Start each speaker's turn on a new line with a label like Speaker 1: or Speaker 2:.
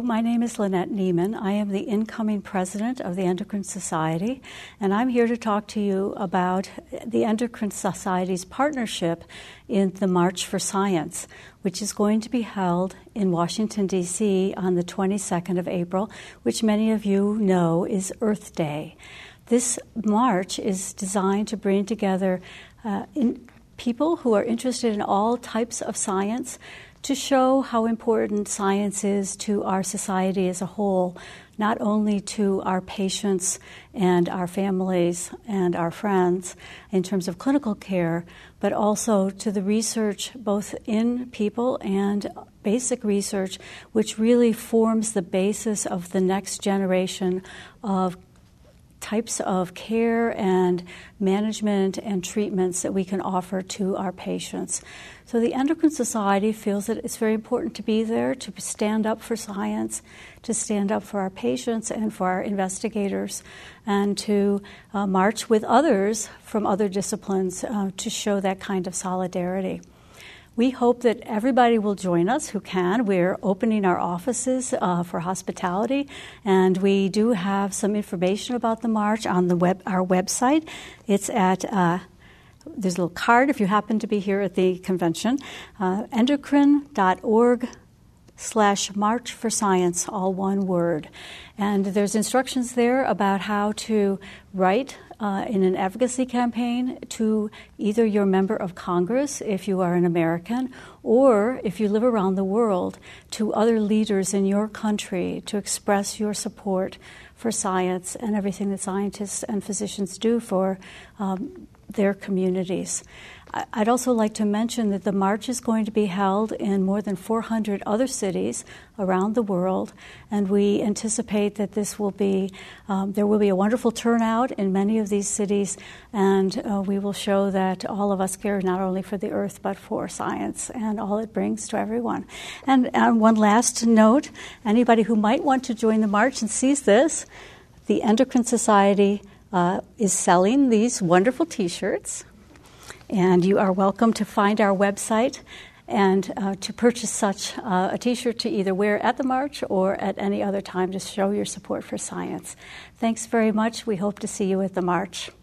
Speaker 1: my name is Lynette Neiman. I am the incoming president of the Endocrine Society, and I'm here to talk to you about the Endocrine Society's partnership in the March for Science, which is going to be held in Washington, D.C. on the 22nd of April, which many of you know is Earth Day. This march is designed to bring together people who are interested in all types of science to show how important science is to our society as a whole, not only to our patients and our families and our friends in terms of clinical care, but also to the research both in people and basic research, which really forms the basis of the next generation of types of care and management and treatments that we can offer to our patients. So the Endocrine Society feels that it's very important to be there, to stand up for science, to stand up for our patients and for our investigators, and to march with others from other disciplines to show that kind of solidarity. We hope that everybody will join us who can. We're opening our offices for hospitality, and we do have some information about the march on our website. It's at, there's a little card if you happen to be here at the convention, endocrine.org/March for Science, all one word. And there's instructions there about how to write in an advocacy campaign to either your member of Congress, if you are an American, or if you live around the world, to other leaders in your country to express your support for science and everything that scientists and physicians do for their communities. I'd also like to mention that the march is going to be held in more than 400 other cities around the world, and we anticipate that this will be, there will be a wonderful turnout in many of these cities, and we will show that all of us care not only for the earth but for science and all it brings to everyone. And one last note, anybody who might want to join the march and sees this, the Endocrine Society is selling these wonderful T-shirts. And you are welcome to find our website and to purchase such a T-shirt to either wear at the march or at any other time to show your support for science. Thanks very much. We hope to see you at the march.